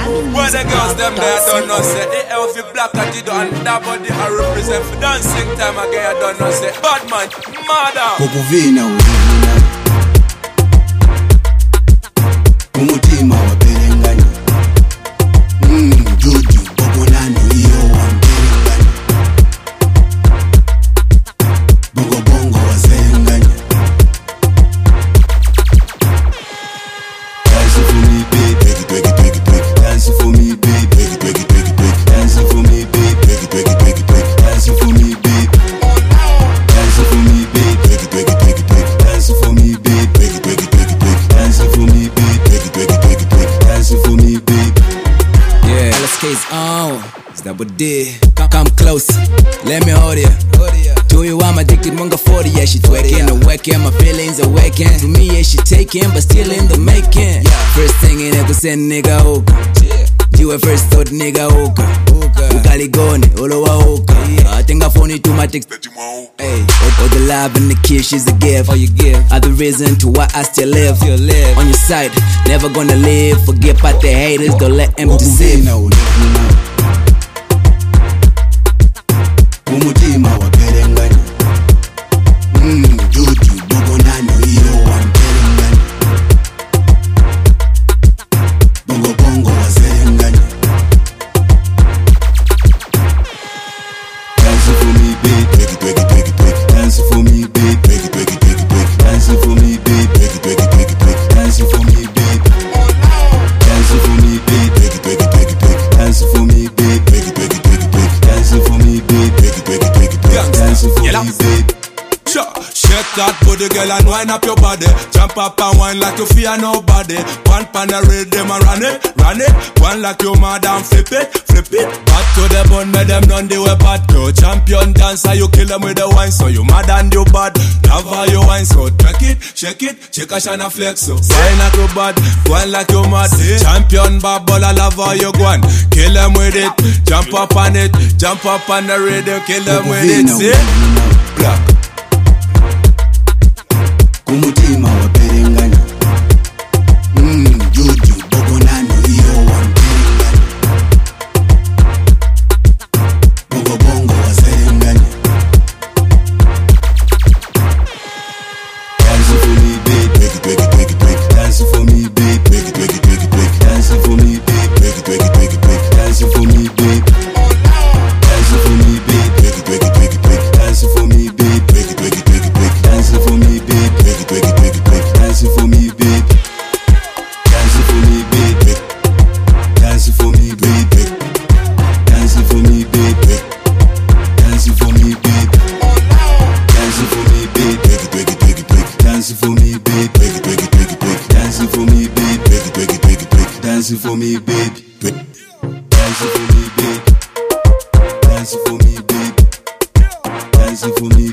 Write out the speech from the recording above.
Where the girls them there don't know say the healthy black and you don't that body I represent for dancing time again I don't know say bad man, mother Kukuvina urina Umutima waperenganya Juju Bogonano iyo wamperenganya Bongo bongo wazenganya Dance for me baby, twig it, twig it, twig it. Dance for me baby, twig it, twig it, twig it, twig it. Dance for me baby, twig it, twig it, twig it, twig it. Dance for me baby, dance for me baby, twig it, twig it, twig it, twig it. Dance for me baby, twig it, twig it, twig it, twig it. Dance for me baby, twig it, twig it, twig it, twig it. Dance for me baby. Yeah, LSK's on. It's double D. Come close, let me hold ya. To you I'm addicted, Munga 40, yeah, she twerking and working, my feelings are waking. To me, yeah, she taking, but still in the making. First thing in ever send nigga hoka. You a first thought nigga hoka. Ukaligone, olowa hoka. I think I phone it to my text. Hey, all the love and the kiss, she's a gift. Are the reason to why I still live. On your side, never gonna live. Forget about the haters, don't let them deceive. Umutima waperenganya Juju Bogonano iyo wamperenganya Bongo bongo wazenganya Dance for me baby, twig it, twig it, twig it, twig it. Dance for me baby, twig it, twig it, twig it, twig it. Dance for me baby, twig it, twig it, twig it, twig it. Dance for me baby, dance for me baby, twig it, twig it, twig it, twig it. Dance for me baby, twig it, twig it, twig it, twig it. Dance for me baby, twig it, twig it, twig it, twig it. Dance for me baby. Shake that booty girl and wind up your body. Jump up and wine like you fear nobody. One pan the rhythm and run it. One like your madam flip it. Back to the bone, make them none they were bad. Yo champion dancer, you kill them with the wine. So you mad and you bad. Love how you wine, so track it, shake a shana flex. So wine like you bad, wine like you mad. Champion bad ball, I love how you go on. Kill them with it, jump up on it, jump up on the rhythm, kill them with it. See? Black. Umutima waperenganya Juju Bogonano iyo wamperenganya Bongo bongo wazenganya Dance for me baby, twig it, twig it, twig it, twig it. Dance for me baby, twig it, twig it, twig it, twig it. Dance for me baby, twig it, twig it, twig it, twig it. Dance for me baby, dance for me baby, twig it, twig it, twig it, twig it. Dance for me baby, twig it, twig it, twig it, twig it. Dance for me baby, twig it, twig it, twig it, twig it. Dance for me baby, dance for me baby, dance for me baby, dance for me baby, dance for me baby, dance for me baby, twig it, twig it, twig it, twig it. Dance for me baby, twig it, twig it, twig it, twig it. Dance for me baby, twig it, twig it, twig it, twig it. Dance for me baby, dance for me baby, dance for me baby, dance for me.